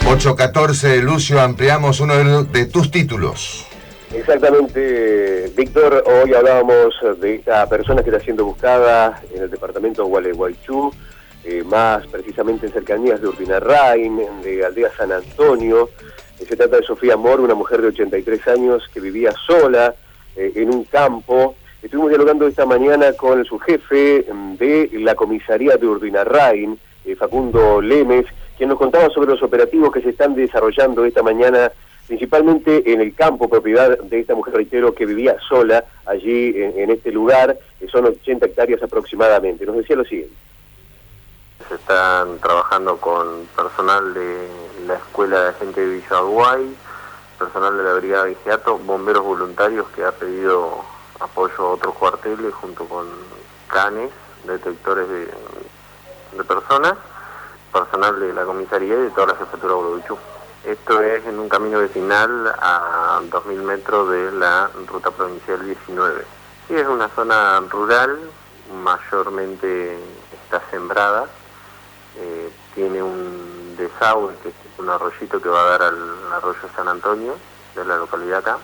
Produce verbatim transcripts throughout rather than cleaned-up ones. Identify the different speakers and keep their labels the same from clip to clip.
Speaker 1: ocho catorce, Lucio, ampliamos uno de, de tus títulos.
Speaker 2: Exactamente, Víctor. Hoy hablábamos de esta persona que está siendo buscada en el departamento de Gualeguaychú, eh, más precisamente en cercanías de Urdinarrain, de Aldea San Antonio. Eh, se trata de Sofía Mor, una mujer de ochenta y tres años que vivía sola eh, en un campo. Estuvimos dialogando esta mañana con el subjefe de la comisaría de Urdinarrain, eh, Facundo Lemes, quien nos contaba sobre los operativos que se están desarrollando esta mañana, principalmente en el campo, propiedad de esta mujer, reitero, que vivía sola allí en, en este lugar, que son ochenta hectáreas aproximadamente. Nos decía lo siguiente.
Speaker 3: Se están trabajando con personal de la Escuela de Agente de Villaguay, personal de la Brigada Vigiato, bomberos voluntarios que ha pedido apoyo a otros cuarteles junto con canes, detectores de, de personas, personal de la comisaría y de toda la jefatura de Gualeguaychú. Esto es en un camino vecinal a dos mil metros de la ruta provincial diecinueve. Sí, es una zona rural, mayormente está sembrada, eh, tiene un desagüe, que es un arroyito que va a dar al arroyo San Antonio, de la localidad acá,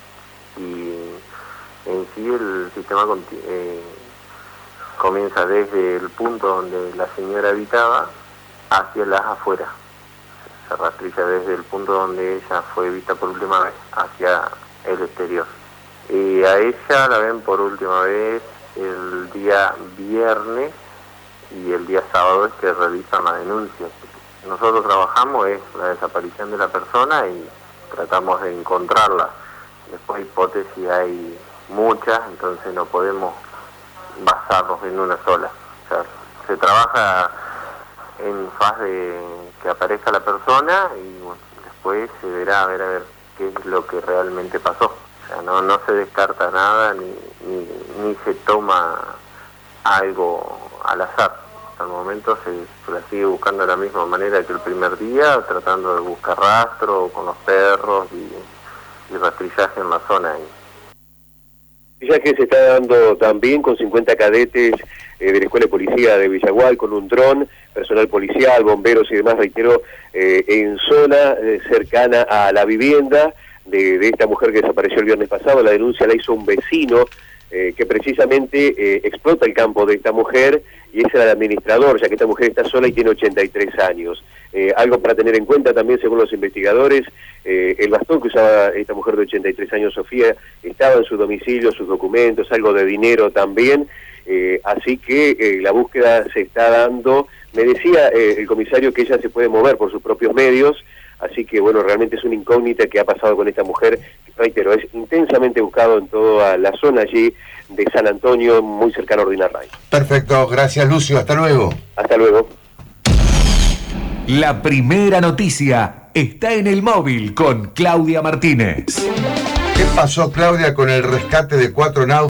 Speaker 3: y en sí el sistema eh, comienza desde el punto donde la señora habitaba hacia las afueras. Se rastrilla desde el punto donde ella fue vista por última vez hacia el exterior. Y a ella la ven por última vez el día viernes y el día sábado es que realizan la denuncia. Nosotros trabajamos es la desaparición de la persona y tratamos de encontrarla. Después hipótesis hay muchas, entonces no podemos basarnos en una sola. O sea, se trabaja en fase de que aparezca la persona y bueno, después se verá a ver a ver qué es lo que realmente pasó. O sea, no, no se descarta nada ni, ni, ni se toma algo al azar. Hasta el momento se, se la sigue buscando de la misma manera que el primer día, tratando de buscar rastro con los perros y, y rastrillaje en la zona ahí.
Speaker 2: Ya que se está dando también con cincuenta cadetes eh, de la Escuela de Policía de Villaguay, con un dron, personal policial, bomberos y demás, reitero, eh, en zona eh, cercana a la vivienda de, de esta mujer que desapareció el viernes pasado. La denuncia la hizo un vecino eh, que precisamente eh, explota el campo de esta mujer y es el administrador, ya que esta mujer está sola y tiene ochenta y tres años. Eh, algo para tener en cuenta también, según los investigadores, eh, el bastón que usaba esta mujer de ochenta y tres años, Sofía, estaba en su domicilio, sus documentos, algo de dinero también, eh, así que eh, la búsqueda se está dando. Me decía eh, el comisario que ella se puede mover por sus propios medios, así que bueno, realmente es una incógnita que ha pasado con esta mujer, reitero, es intensamente buscado en toda la zona allí de San Antonio, muy cercano a Urdinarrain.
Speaker 1: Perfecto, gracias Lucio, hasta luego.
Speaker 2: Hasta luego.
Speaker 4: La primera noticia está en el móvil con Claudia Martínez.
Speaker 1: ¿Qué pasó, Claudia, con el rescate de cuatro náuticos?